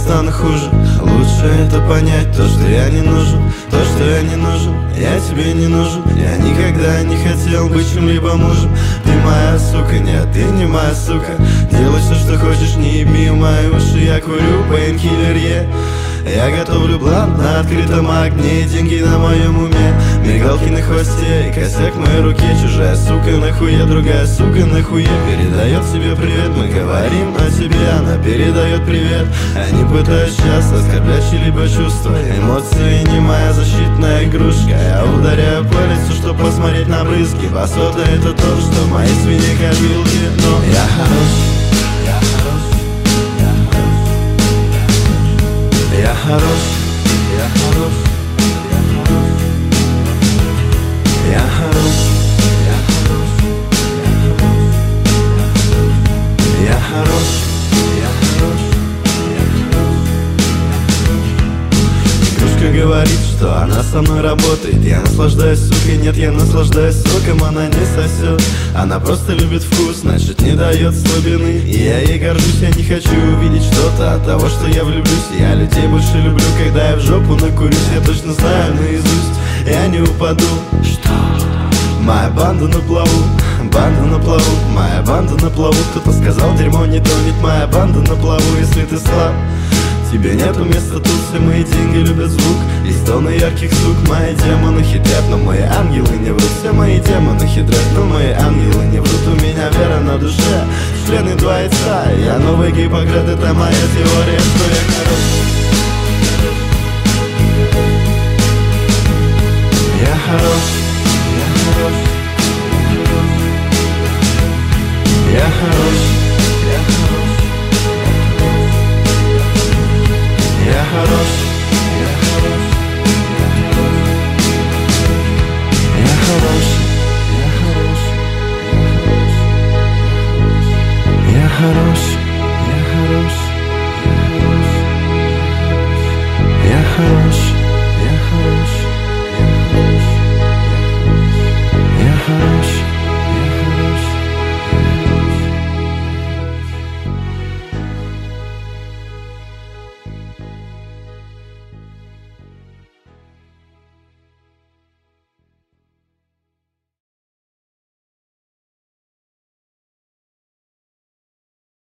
стану хуже. Лучше это понять, то, что я не нужен, то, что я не нужен, я тебе не нужен. Я никогда не хотел быть чьим-либо мужем. Ты моя сука, нет, ты не моя сука. Делай все, что хочешь, не еби в мои уши. Я курю пейнкиллер, я готовлю блант на открытом огне. Деньги на моем уме, мигалки на хвосте и косяк в моей руке. Чужая сука нахуя, другая сука нахуя передает тебе привет. Мы говорим о тебе, она передает привет. Я не пытаюсь сейчас оскорблять чьи-либо чувства. Эмоции не моя защитная игрушка. Я ударяю по лицу, чтобы посмотреть на брызги. Басота это то, что в моей свине копилки. Но я хорош, я хорош, я хорош, я хорош, я хорош, я хорош, я хорош, я хорош, я хорош, я хорош. Игрушка говорит, что она со мной работает. Я наслаждаюсь сукой, нет, я наслаждаюсь соком. Она не сосет, она просто любит вкус, значит не дает слабины. И я ей горжусь, я не хочу увидеть что-то от того, что я влюблюсь. Я людей больше люблю, когда я в жопу накурюсь. Я точно знаю наизусть, я не упаду. Что? Моя банда на плаву, банда на плаву, моя банда на плаву. Кто-то сказал, дерьмо не тонет, моя банда на плаву. Если ты слаб, тебе нету места тут. Все мои деньги любят звук и стоны ярких сук. Мои демоны хитрят, но мои ангелы не врут. Все мои демоны хитрят, но мои ангелы не врут. У меня вера на душе, члены два яйца. Я новый Гиппократ, это моя теория, что я хорош. Я хорош, я хорош, я хорош, я хорош, я хорош, я хорош, я хорош, я хорош, я хорош, я хорош.